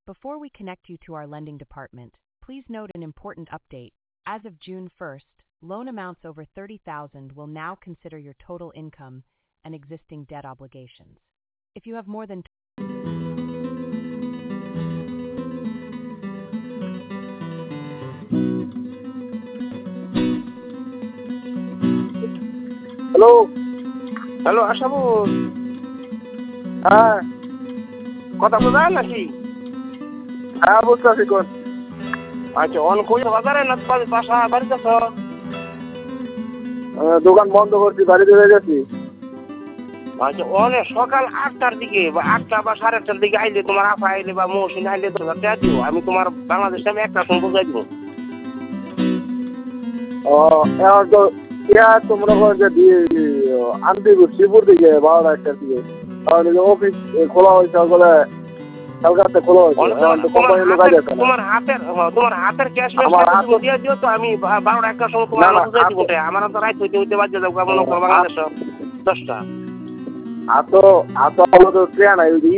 Before we connect you to our lending department, please note an important update. As of June 1st, loan amounts over $30,000 will now consider your total income and existing debt obligations. If you have more than hello Ashabul, হ্যাঁ কথা বোঝা যায় নাকি? হ্যাঁ বুঝতেছি কোন আচ্ছা, on কই বাজারে না বাসা বাড়িতে তো? দোকান বন্ধ করছি, বাড়িতে হয়ে গেছি। আচ্ছা, অনে সকাল 8টার দিকে বা 8টা বা 8:30টার দিকে আইলে তোমার আপা আইলে বা মৌসুমী আইলে তোমরা দেয়া দিও, আমি তোমার বাংলাদেশ টাইমে একটা ফোন বুঝাই দিব। এখন তো তোমরা যে আনতে শিবপুর দিকে 12টা 1টার দিকে অফিস খোলা হয়েছে, ওগুলো কলকাতা খোলা হয়েছে, এখন তো কোম্পানির লোক আছে না। তোমার হাতের ক্যাশ দিয়ে দিও, তো আমি 12টা 1টার সময় তোমার বুঝাই দিব। আমার তো রাইত হইতে বাজে যাবো, মনে করো বাংলাদেশ 10টা। আতো আমাদের ট্রেন